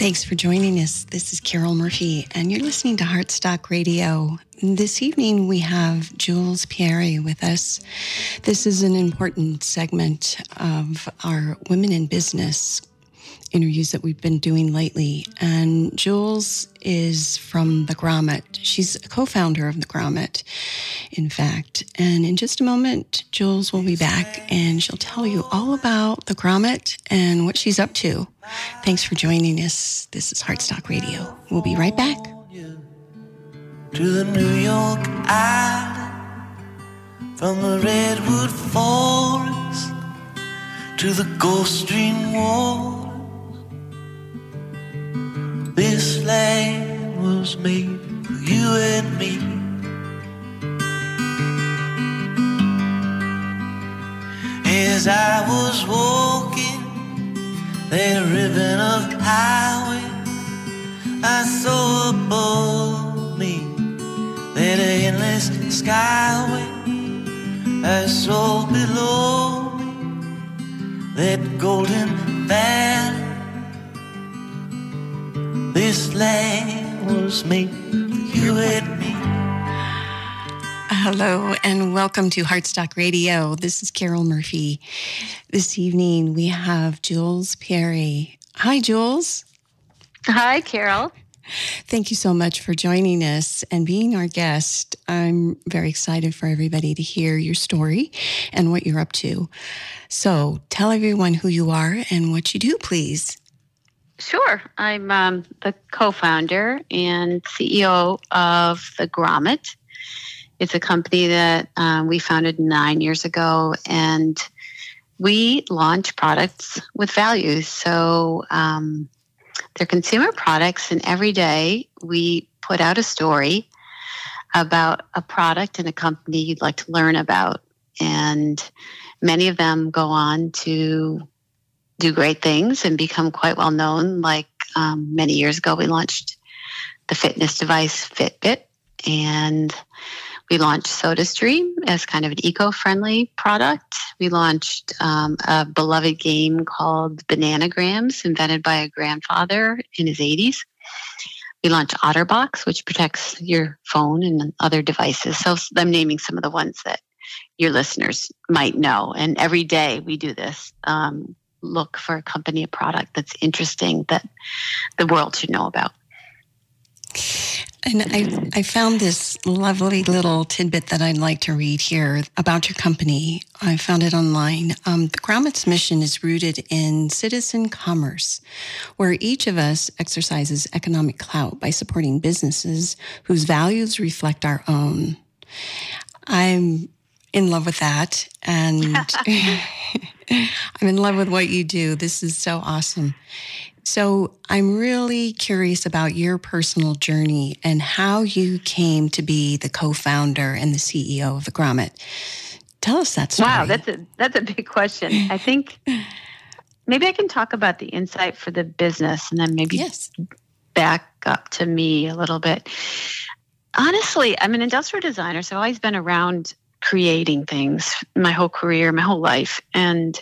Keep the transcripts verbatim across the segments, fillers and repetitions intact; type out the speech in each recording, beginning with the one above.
Thanks for joining us. This is Carol Murphy, and you're listening to Heartstock Radio. This evening, we have Jules Pieri with us. This is an important segment of our Women in Business interviews that we've been doing lately. And Jules is from the Grommet. She's a co-founder of the Grommet, in fact. And in just a moment, Jules will be back and she'll tell you all about the Grommet and what she's up to. Thanks for joining us. This is Heartstock Radio. We'll be right back. To the New York Island, from the Redwood Forest to the Gulf Stream waters, this land was made for you and me. As I was walking that ribbon of highway, I saw above me that endless skyway. I saw below me that golden valley. This land was made for you and me. Hello and welcome to Heartstock Radio. This is Carol Murphy. This evening we have Jules Pieri. Hi, Jules. Hi, Carol. Thank you so much for joining us and being our guest. I'm very excited for everybody to hear your story and what you're up to. So tell everyone who you are and what you do, please. Sure. I'm um, the co-founder and C E O of the Grommet. It's a company that um, we founded nine years ago, and we launch products with values. So um, they're consumer products, and every day we put out a story about a product and a company you'd like to learn about. And many of them go on to do great things and become quite well known. Like um, many years ago, we launched the fitness device Fitbit, and we launched SodaStream as kind of an eco-friendly product. We launched um, a beloved game called Bananagrams, invented by a grandfather in his eighties. We launched OtterBox, which protects your phone and other devices. So I'm naming some of the ones that your listeners might know. And every day we do this. Um, look for a company, a product that's interesting that the world should know about. And I, I found this lovely little tidbit that I'd like to read here about your company. I found it online. Um, the Grommet's mission is rooted in citizen commerce, where each of us exercises economic clout by supporting businesses whose values reflect our own. I'm in love with that, and I'm in love with what you do. This is so awesome. So I'm really curious about your personal journey and how you came to be the co-founder and the C E O of the Grommet. Tell us that story. Wow, that's a that's a big question. I think maybe I can talk about the insight for the business and then maybe yes. back up to me a little bit. Honestly, I'm an industrial designer, so I've always been around creating things my whole career, my whole life. And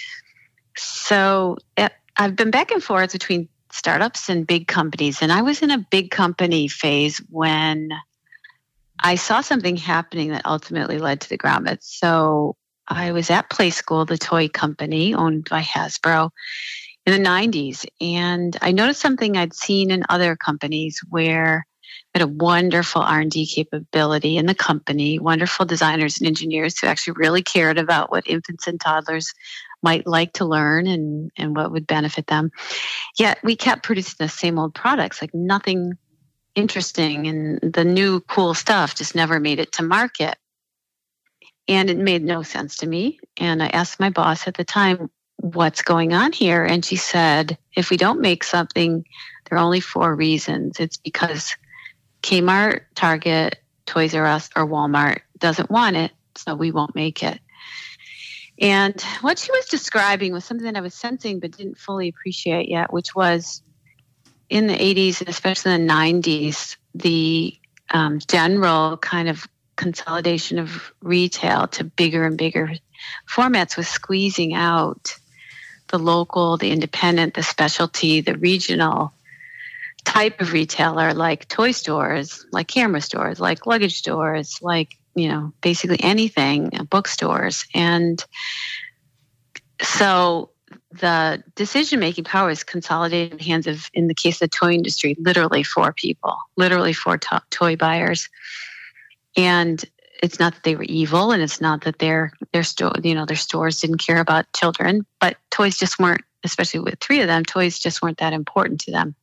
so it, I've been back and forth between startups and big companies. And I was in a big company phase when I saw something happening that ultimately led to the Grommet. So I was at Play School, the toy company owned by Hasbro, in the nineties. And I noticed something I'd seen in other companies where we had a wonderful R and D capability in the company, wonderful designers and engineers who actually really cared about what infants and toddlers might like to learn and, and what would benefit them. Yet we kept producing the same old products, like nothing interesting, and the new cool stuff just never made it to market. And it made no sense to me. And I asked my boss at the time, what's going on here? And she said, if we don't make something, there are only four reasons. It's because Kmart, Target, Toys R Us, or Walmart doesn't want it, so we won't make it. And what she was describing was something that I was sensing but didn't fully appreciate yet, which was in the eighties and especially in the nineties, the um, general kind of consolidation of retail to bigger and bigger formats was squeezing out the local, the independent, the specialty, the regional type of retailer, like toy stores, like camera stores, like luggage stores, like, you know, basically anything, bookstores. And so the decision-making power is consolidated in the hands of, in the case of the toy industry, literally four people, literally four to- toy buyers. And it's not that they were evil, and it's not that their their store, you know, their stores didn't care about children, but toys just weren't, especially with three of them, toys just weren't that important to them,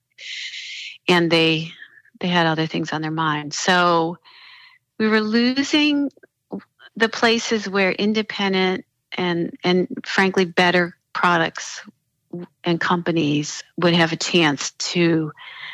and they they had other things on their mind. So we were losing the places where independent and and frankly better products and companies would have a chance to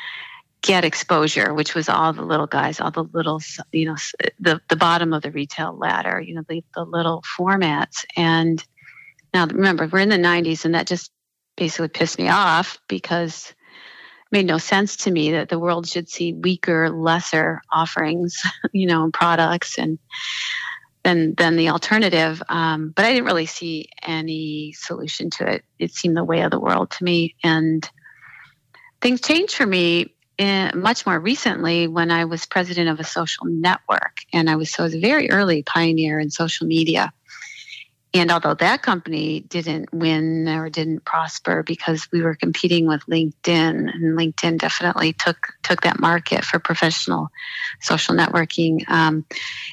get exposure, which was all the little guys, all the little, you know, the, the bottom of the retail ladder, you know, the, the little formats. And now remember, we're in the nineties, and that just basically pissed me off because it made no sense to me that the world should see weaker, lesser offerings, you know, and products and than than the alternative. Um, but I didn't really see any solution to it. It seemed the way of the world to me. And things changed for me in, much more recently when I was president of a social network. And I was, so I was a very early pioneer in social media. And although that company didn't win or didn't prosper because we were competing with LinkedIn, and LinkedIn definitely took took that market for professional social networking, um,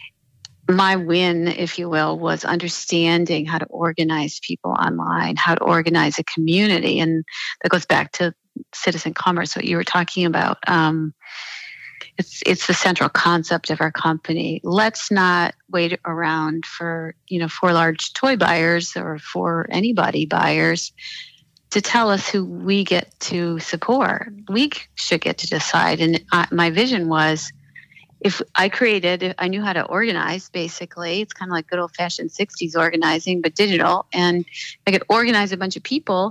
my win, if you will, was understanding how to organize people online, how to organize a community. And that goes back to citizen commerce, what you were talking about. Um, it's it's the central concept of our company. Let's not wait around for, you know, for large toy buyers or for anybody buyers to tell us who we get to support. We should get to decide. And I, my vision was, if I created, if I knew how to organize, basically, it's kind of like good old fashioned sixties organizing, but digital. And I could organize a bunch of people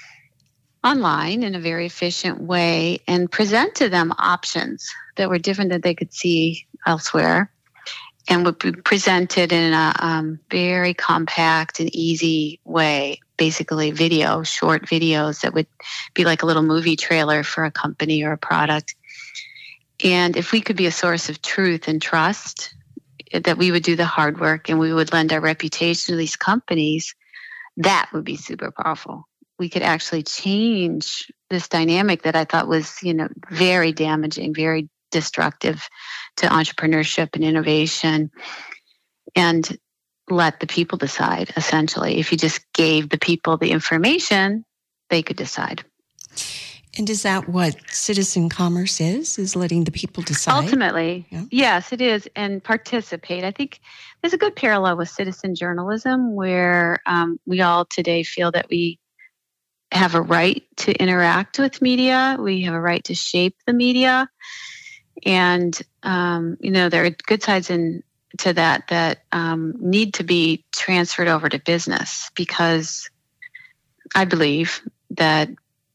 online in a very efficient way and present to them options that were different that they could see elsewhere, and would be presented in a um, very compact and easy way, basically video, short videos that would be like a little movie trailer for a company or a product. And if we could be a source of truth and trust, that we would do the hard work and we would lend our reputation to these companies, that would be super powerful. We could actually change this dynamic that I thought was, you know, very damaging, very destructive to entrepreneurship and innovation, and let the people decide, essentially. If you just gave the people the information, they could decide. And is that what citizen commerce is, is letting the people decide? Ultimately, yeah. Yes, it is, and participate. I think there's a good parallel with citizen journalism, where um, we all today feel that we have a right to interact with media. We have a right to shape the media. And, um, you know, there are good sides in, to that that um, need to be transferred over to business, because I believe that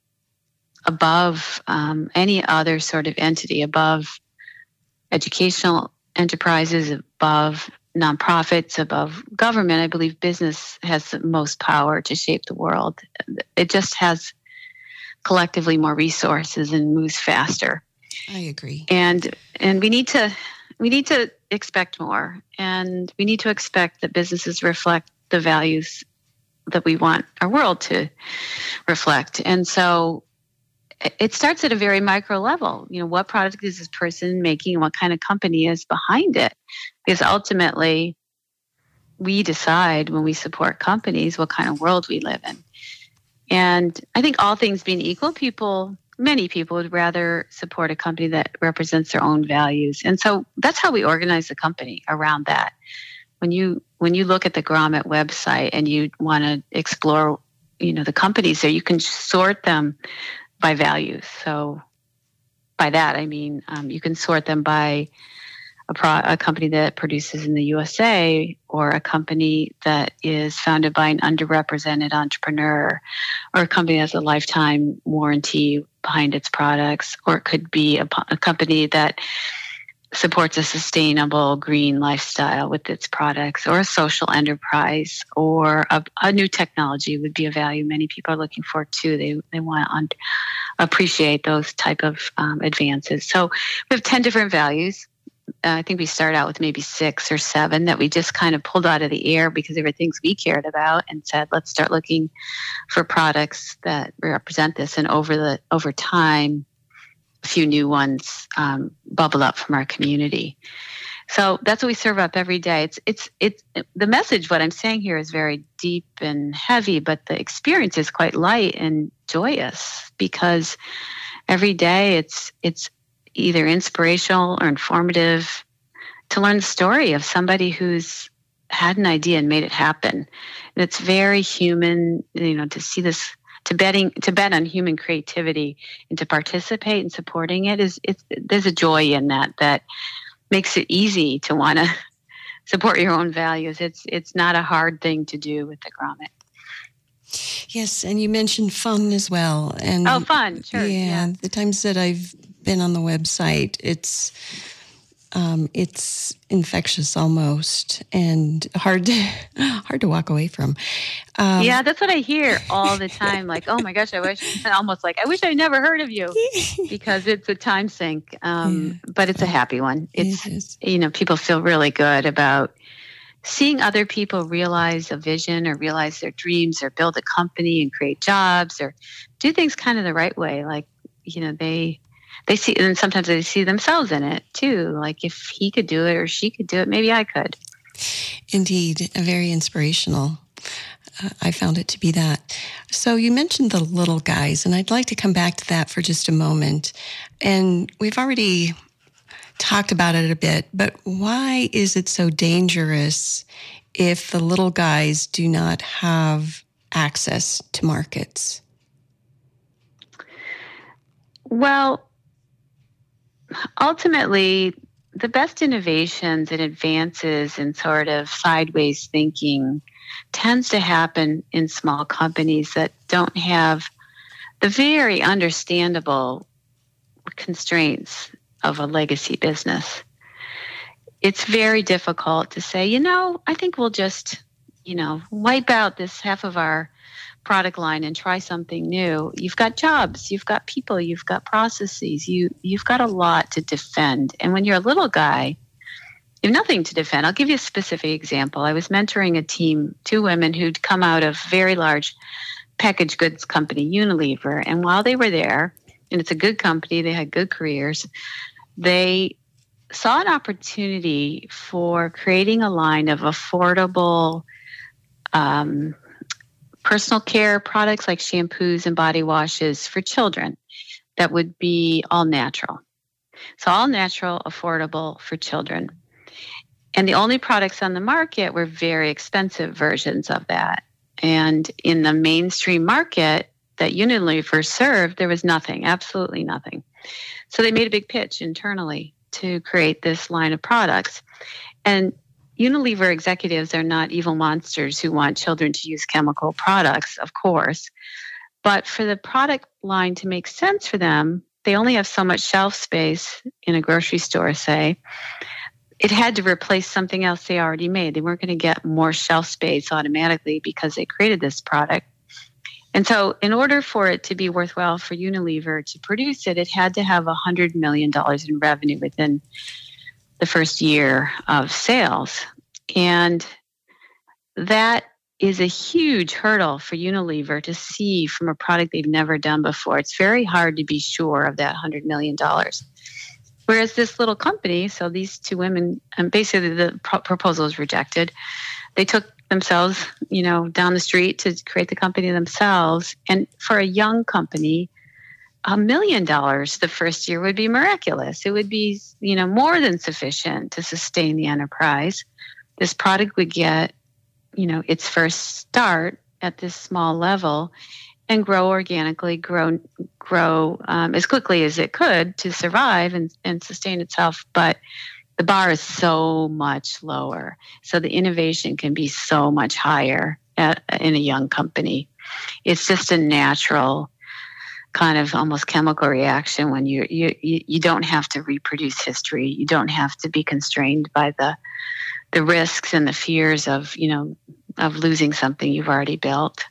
above um, any other sort of entity, above educational enterprises, above nonprofits, above government, I believe business has the most power to shape the world. It just has collectively more resources and moves faster. I agree. And and we need to we need to expect more, and we need to expect that businesses reflect the values that we want our world to reflect. And so it starts at a very micro level. You know, what product is this person making, and what kind of company is behind it? Because ultimately, we decide when we support companies what kind of world we live in. And I think all things being equal, people, many people would rather support a company that represents their own values. And so that's how we organize the company around that. When you when you look at the Grommet website and you want to explore, you know, the companies there, you can sort them by values. So by that, I mean, um, you can sort them by a, pro- a company that produces in the U S A, or a company that is founded by an underrepresented entrepreneur, or a company that has a lifetime warranty behind its products, or it could be a, a company that supports a sustainable green lifestyle with its products, or a social enterprise, or a, a new technology would be a value many people are looking for too. They they want to un- appreciate those type of um, advances. So we have ten different values. Uh, I think we started out with maybe six or seven that we just kind of pulled out of the air because they were things we cared about, and said, let's start looking for products that represent this. And over the over time, a few new ones um, bubble up from our community. So that's what we serve up every day. It's it's it's the message. What I'm saying here is very deep and heavy, but the experience is quite light and joyous, because every day it's it's either inspirational or informative to learn the story of somebody who's had an idea and made it happen. And it's very human, you know, to see this. To betting to bet on human creativity and to participate in supporting it is it's there's a joy in that that makes it easy to want to support your own values. It's it's not a hard thing to do with the grommet. Yes, and you mentioned fun as well. And oh, fun, sure. Yeah, yeah. The times that I've been on the website, it's um, it's infectious almost, and hard to, hard to walk away from. Um, yeah, that's what I hear all the time. Like, oh my gosh, I wish, almost like, I wish I never heard of you, because it's a time sink. Um, yeah, but it's a happy one. It's, it is. You know, people feel really good about seeing other people realize a vision, or realize their dreams, or build a company and create jobs, or do things kind of the right way. Like, you know, they, They see, and sometimes they see themselves in it too. Like, if he could do it or she could do it, maybe I could. Indeed, a very inspirational. Uh, I found it to be that. So you mentioned the little guys, and I'd like to come back to that for just a moment. And we've already talked about it a bit, but why is it so dangerous if the little guys do not have access to markets? Well, ultimately, the best innovations and advances in sort of sideways thinking tends to happen in small companies that don't have the very understandable constraints of a legacy business. It's very difficult to say, you know, I think we'll just, you know, wipe out this half of our product line and try something new. You've got jobs, you've got people, you've got processes, you, you've got a lot to defend. And when you're a little guy, you have nothing to defend. I'll give you a specific example. I was mentoring a team, two women who'd come out of very large packaged goods company, Unilever. And while they were there, and it's a good company, they had good careers, they saw an opportunity for creating a line of affordable um, personal care products like shampoos and body washes for children that would be all natural. So all natural, affordable for children. And the only products on the market were very expensive versions of that. And in the mainstream market that Unilever served, there was nothing, absolutely nothing. So they made a big pitch internally to create this line of products. And Unilever executives are not evil monsters who want children to use chemical products, of course. But for the product line to make sense for them, they only have so much shelf space in a grocery store, say. It had to replace something else they already made. They weren't going to get more shelf space automatically because they created this product. And so in order for it to be worthwhile for Unilever to produce it, it had to have one hundred million dollars in revenue within the first year of sales. And that is a huge hurdle for Unilever to see from a product they've never done before. It's very hard to be sure of that one hundred million dollars. Whereas this little company, so these two women, and basically the pro- proposal was rejected. They took themselves, you know, down the street to create the company themselves. And for a young company, a million dollars the first year would be miraculous. It would be, you know, more than sufficient to sustain the enterprise. This product would get, you know, its first start at this small level and grow organically, grow grow um, as quickly as it could to survive and, and sustain itself. But the bar is so much lower. So the innovation can be so much higher at, in a young company. It's just a natural kind of almost chemical reaction when you you you don't have to reproduce history. You don't have to be constrained by the the risks and the fears of, you know, of losing something you've already built.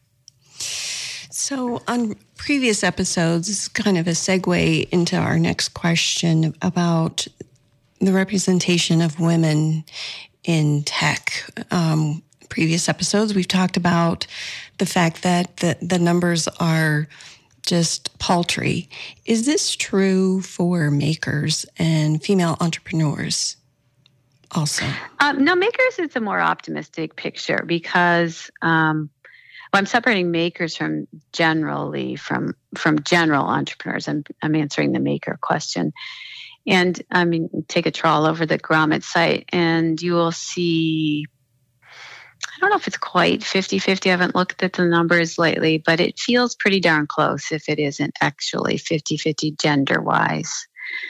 So on previous episodes, this is kind of a segue into our next question about the representation of women in tech. Um, previous episodes, we've talked about the fact that the, the numbers are just paltry. Is this true for makers and female entrepreneurs also? Um, no, makers is a more optimistic picture because um, well, I'm separating makers from generally from from general entrepreneurs. I'm I'm answering the maker question. And I mean, take a trawl over the Grommet site and you will see, I don't know if it's quite fifty-fifty. I haven't looked at the numbers lately, but it feels pretty darn close if it isn't actually fifty-fifty gender-wise.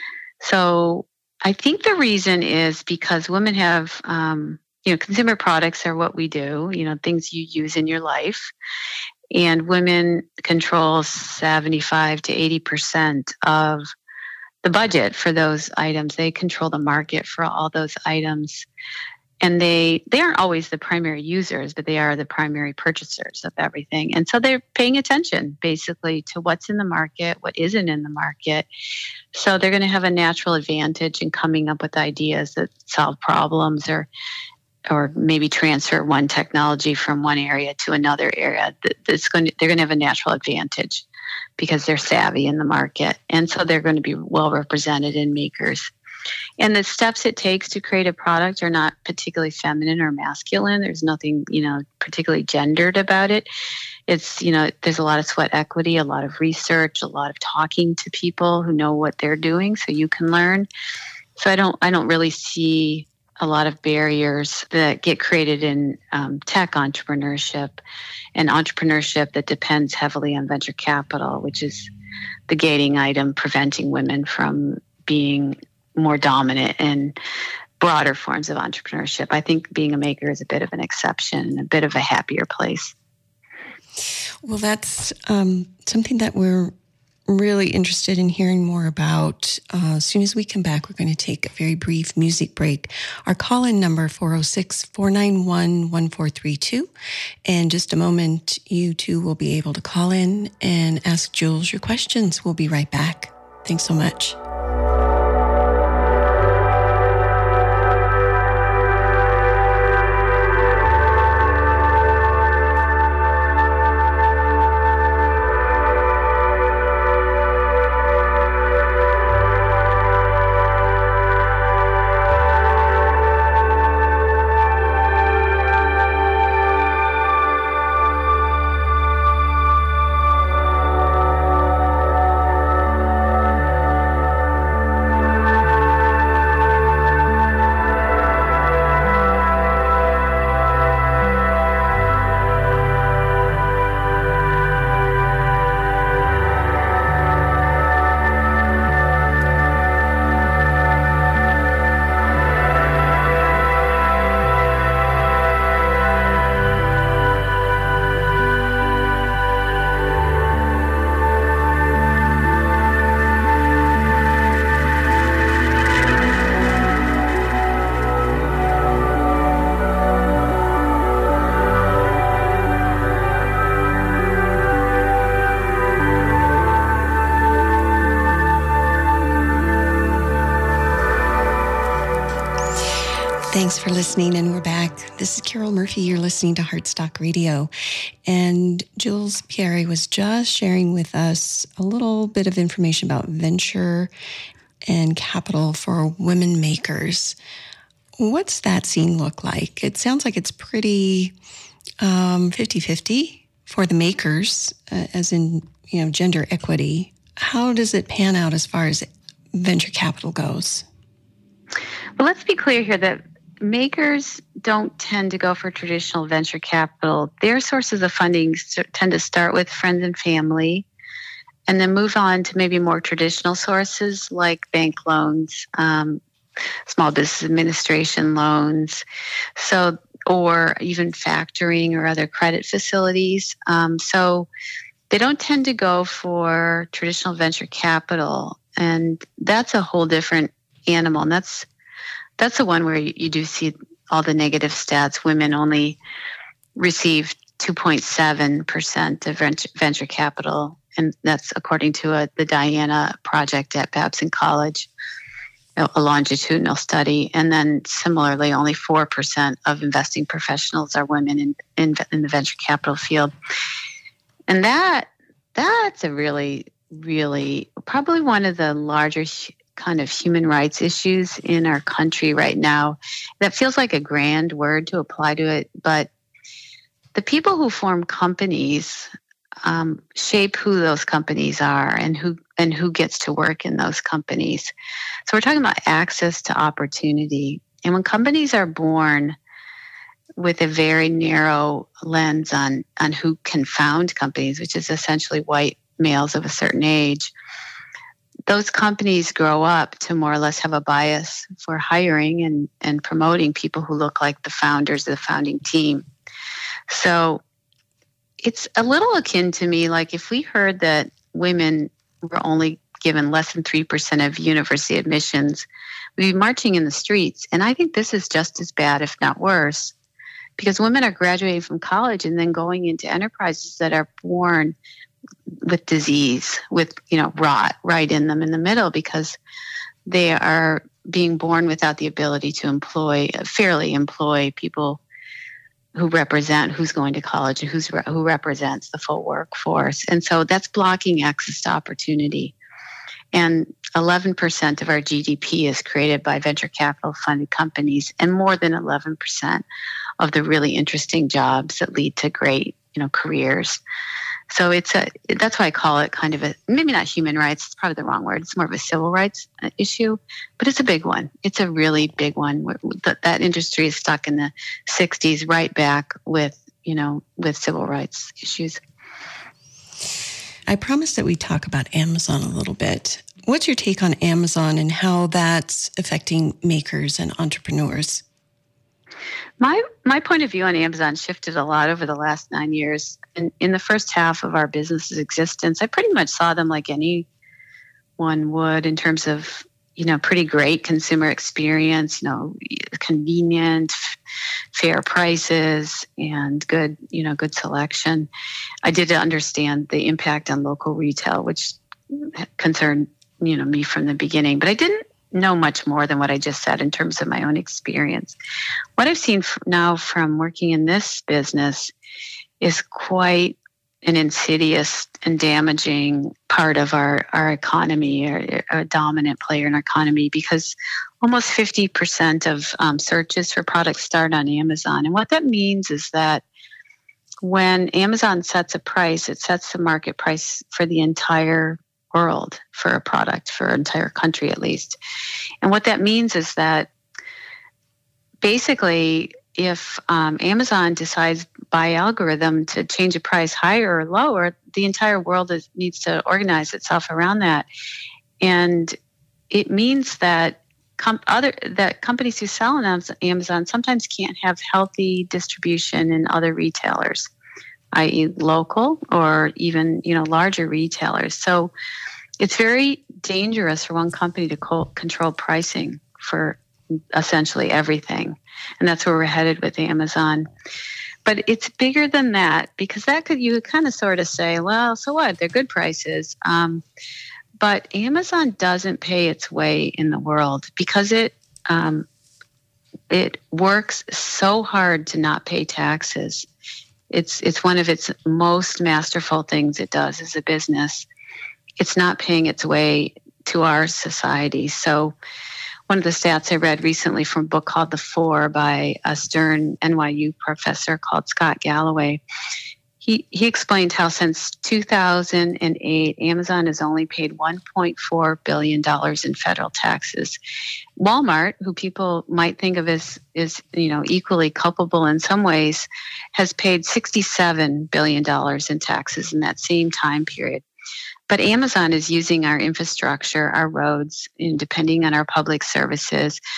So I think the reason is because women have, um, you know, consumer products are what we do, you know, things you use in your life. And women control seventy-five to eighty percent of the budget for those items. They control the market for all those items. And they they aren't always the primary users, but they are the primary purchasers of everything. And so they're paying attention basically to what's in the market, what isn't in the market. So they're going to have a natural advantage in coming up with ideas that solve problems or or maybe transfer one technology from one area to another area. That's going to, they're going to have a natural advantage because they're savvy in the market. And so they're going to be well represented in makers. And the steps it takes to create a product are not particularly feminine or masculine. There's nothing, you know, particularly gendered about it. It's, you know, there's a lot of sweat equity, a lot of research, a lot of talking to people who know what they're doing so you can learn. So I don't, I don't really see a lot of barriers that get created in um, tech entrepreneurship and entrepreneurship that depends heavily on venture capital, which is the gating item preventing women from being more dominant in broader forms of entrepreneurship. I think being a maker is a bit of an exception, a bit of a happier place. Well, that's um, something that we're really interested in hearing more about. Uh, as soon as we come back, we're going to take a very brief music break. Our call-in number, four oh six, four nine one, one four three two. In just a moment, you two will be able to call in and ask Jules your questions. We'll be right back. Thanks so much. Thanks for listening, and we're back. This is Carol Murphy. You're listening to Heartstock Radio. And Jules Pieri was just sharing with us a little bit of information about venture and capital for women makers. What's that scene look like? It sounds like it's pretty um, fifty-fifty for the makers, uh, as in, you know, gender equity. How does it pan out as far as venture capital goes? Well, let's be clear here that makers don't tend to go for traditional venture capital. Their sources of funding tend to start with friends and family and then move on to maybe more traditional sources like bank loans, um, small business administration loans, so or even factoring or other credit facilities. Um, so they don't tend to go for traditional venture capital. And that's a whole different animal. And that's that's the one where you, you do see all the negative stats. Women only receive two point seven percent of venture, venture capital. And that's according to a, the Diana project at Babson College, a longitudinal study. And then similarly, only four percent of investing professionals are women in, in, in the venture capital field. And that that's a really, really, probably one of the larger kind of human rights issues in our country right now. That feels like a grand word to apply to it, but the people who form companies um, shape who those companies are and who and who gets to work in those companies. So we're talking about access to opportunity. And when companies are born with a very narrow lens on, on who can found companies, which is essentially white males of a certain age, those companies grow up to more or less have a bias for hiring and, and promoting people who look like the founders of the founding team. So it's a little akin to me, like if we heard that women were only given less than three percent of university admissions, we'd be marching in the streets. And I think this is just as bad, if not worse, because women are graduating from college and then going into enterprises that are born with disease, with, you know, rot right in them in the middle, because they are being born without the ability to employ, fairly employ people who represent who's going to college and who's who represents the full workforce. And so that's blocking access to opportunity. And eleven percent of our G D P is created by venture capital funded companies, and more than eleven percent of the really interesting jobs that lead to great, you know, careers. So it's a, that's why I call it kind of a, maybe not human rights, it's probably the wrong word. It's more of a civil rights issue, but it's a big one. It's a really big one. That, that industry is stuck in the sixties, right back with, you know, with civil rights issues. I promised that we'd talk about Amazon a little bit. What's your take on Amazon and how that's affecting makers and entrepreneurs? My my point of view on Amazon shifted a lot over the last nine years. In, in the first half of our business's existence, I pretty much saw them like anyone would in terms of, you know, pretty great consumer experience, you know, convenient, f- fair prices, and good, you know, good selection. I did understand the impact on local retail, which concerned, you know, me from the beginning, but I didn't know much more than what I just said in terms of my own experience. What I've seen now from working in this business is quite an insidious and damaging part of our, our economy, or a dominant player in our economy, because almost fifty percent of um, searches for products start on Amazon. And what that means is that when Amazon sets a price, it sets the market price for the entire world for a product, for an entire country at least. And what that means is that basically if um, Amazon decides by algorithm to change a price higher or lower, the entire world is, needs to organize itself around that. And it means that com- other that companies who sell on Amazon sometimes can't have healthy distribution in other retailers, that is local or even, you know, larger retailers. So it's very dangerous for one company to co- control pricing for essentially everything. And that's where we're headed with Amazon. But it's bigger than that, because that could, you could kind of sort of say, well, so what? They're good prices. Um, but Amazon doesn't pay its way in the world because it um, it works so hard to not pay taxes. It's it's one of its most masterful things it does as a business. It's not paying its way to our society. So one of the stats I read recently from a book called The Four by a Stern N Y U professor called Scott Galloway, he, he explained how since two thousand eight, Amazon has only paid one point four billion dollars in federal taxes. Walmart, who people might think of as, as you know, equally culpable in some ways, has paid sixty-seven billion dollars in taxes in that same time period. But Amazon is using our infrastructure, our roads, and depending on our public services,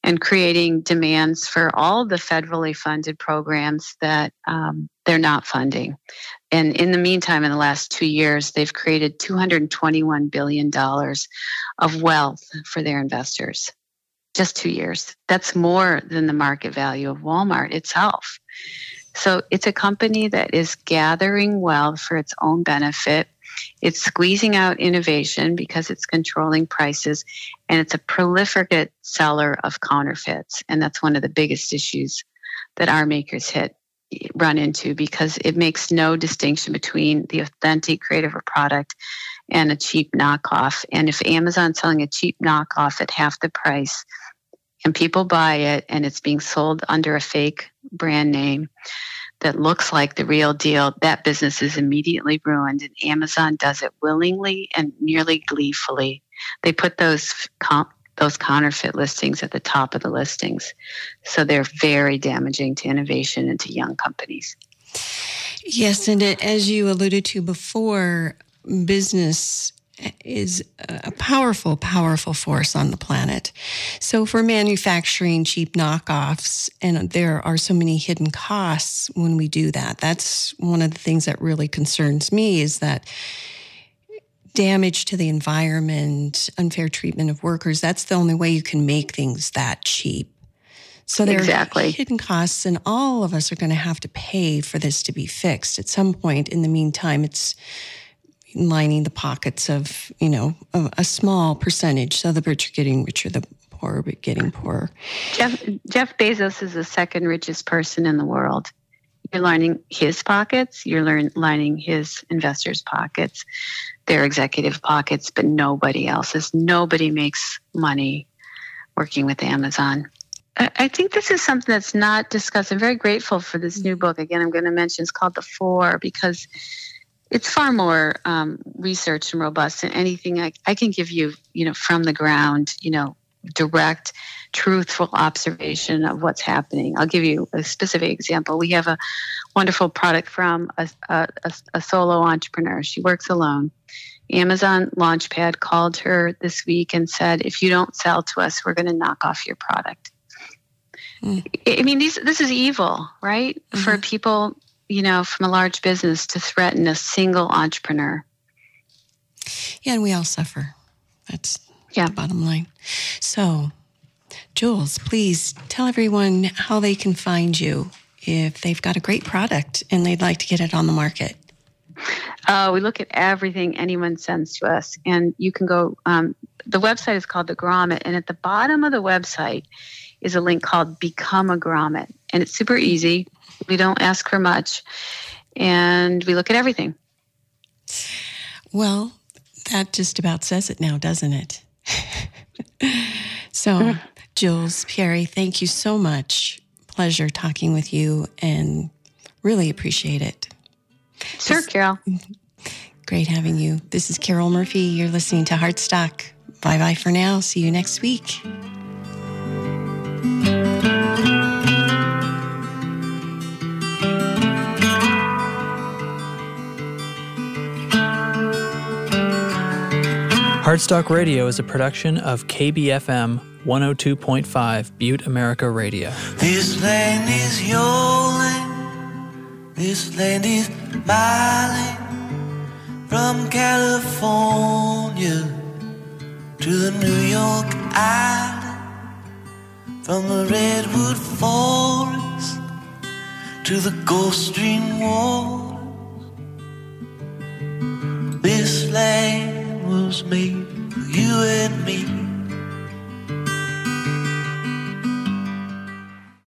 and creating demands for all the federally funded programs that um, they're not funding. And in the meantime, in the last two years, they've created two hundred twenty-one billion dollars of wealth for their investors. Just two years. That's more than the market value of Walmart itself. So it's a company that is gathering wealth for its own benefit. It's squeezing out innovation because it's controlling prices, and it's a proliferate seller of counterfeits. And that's one of the biggest issues that our makers hit run into, because it makes no distinction between the authentic creative product and a cheap knockoff. And if Amazon's selling a cheap knockoff at half the price and people buy it and it's being sold under a fake brand name that looks like the real deal, that business is immediately ruined. And Amazon does it willingly and nearly gleefully. They put those comp- those counterfeit listings at the top of the listings. So they're very damaging to innovation and to young companies. Yes, and it, as you alluded to before, business is a powerful, powerful force on the planet. So for manufacturing cheap knockoffs, and there are so many hidden costs when we do that, that's one of the things that really concerns me, is that damage to the environment, unfair treatment of workers. That's the only way you can make things that cheap. So there exactly. are hidden costs, and all of us are going to have to pay for this to be fixed at some point. In the meantime, it's lining the pockets of, you know, a, a small percentage. So the rich are getting richer, the poor are getting poorer. Jeff, Jeff Bezos is the second richest person in the world. You're lining his pockets, you're learn, lining his investors' pockets, their executive pockets, but nobody else's. Nobody makes money working with Amazon. I, I think this is something that's not discussed. I'm very grateful for this new book. Again, I'm going to mention it's called The Four, because it's far more um, research and robust than anything I, I can give you, you know, from the ground, you know, direct, truthful observation of what's happening. I'll give you a specific example. We have a wonderful product from a, a, a solo entrepreneur. She works alone. Amazon Launchpad called her this week and said, if you don't sell to us, we're going to knock off your product. Mm. I mean, these, this is evil, right? Mm-hmm. For people, you know, from a large business to threaten a single entrepreneur. Yeah, and we all suffer. That's yeah. the bottom line. So, Jules, please tell everyone how they can find you if they've got a great product and they'd like to get it on the market. Uh, we look at everything anyone sends to us, and you can go, um, the website is called The Grommet, and at the bottom of the website is a link called Become a Grommet, and it's super easy. We don't ask for much, and we look at everything. Well, that just about says it now, doesn't it? So, Jules Pieri, thank you so much. Pleasure talking with you, and really appreciate it. Sure, this, Carol. Great having you. This is Carol Murphy. You're listening to Heartstock. Bye-bye for now. See you next week. Heartstock Radio is a production of K B F M one oh two point five Butte America Radio. This land is your land. This land is my land. From California to the New York Island. From the Redwood Forest to the Gulf Stream waters. This land was made for you and me.